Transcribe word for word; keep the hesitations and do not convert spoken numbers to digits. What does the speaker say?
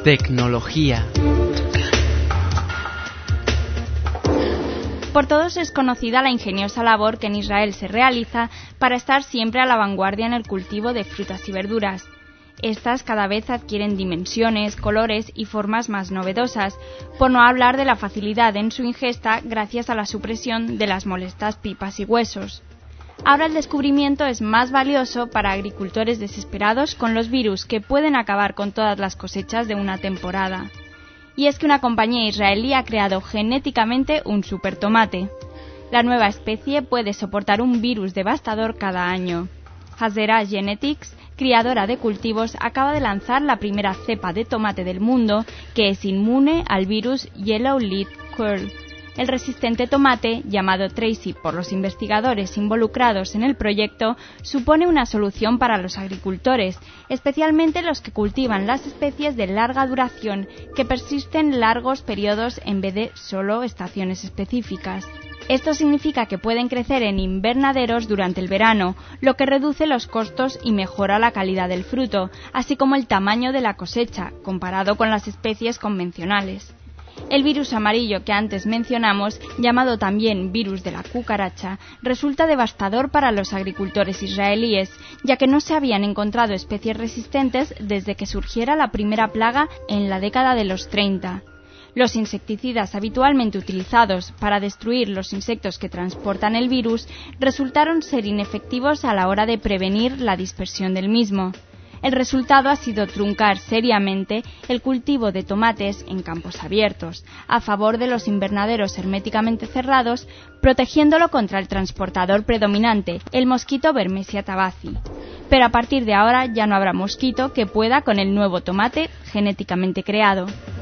Tecnología. Por todos es conocida la ingeniosa labor que en Israel se realiza para estar siempre a la vanguardia en el cultivo de frutas y verduras. Estas cada vez adquieren dimensiones, colores y formas más novedosas, por no hablar de la facilidad en su ingesta gracias a la supresión de las molestas pipas y huesos. Ahora el descubrimiento es más valioso para agricultores desesperados con los virus que pueden acabar con todas las cosechas de una temporada. Y es que una compañía israelí ha creado genéticamente un supertomate. La nueva especie puede soportar un virus devastador cada año. Hazera Genetics, criadora de cultivos, acaba de lanzar la primera cepa de tomate del mundo que es inmune al virus Yellow Lead Curl. El resistente tomate, llamado Tracy por los investigadores involucrados en el proyecto, supone una solución para los agricultores, especialmente los que cultivan las especies de larga duración que persisten largos periodos en vez de solo estaciones específicas. Esto significa que pueden crecer en invernaderos durante el verano, lo que reduce los costos y mejora la calidad del fruto, así como el tamaño de la cosecha, comparado con las especies convencionales. El virus amarillo que antes mencionamos, llamado también virus de la cucaracha, resulta devastador para los agricultores israelíes, ya que no se habían encontrado especies resistentes desde que surgiera la primera plaga en la década de los treinta. Los insecticidas habitualmente utilizados para destruir los insectos que transportan el virus resultaron ser inefectivos a la hora de prevenir la dispersión del mismo. El resultado ha sido truncar seriamente el cultivo de tomates en campos abiertos, a favor de los invernaderos herméticamente cerrados, protegiéndolo contra el transportador predominante, el mosquito Bermesia tabaci. Pero a partir de ahora ya no habrá mosquito que pueda con el nuevo tomate genéticamente creado.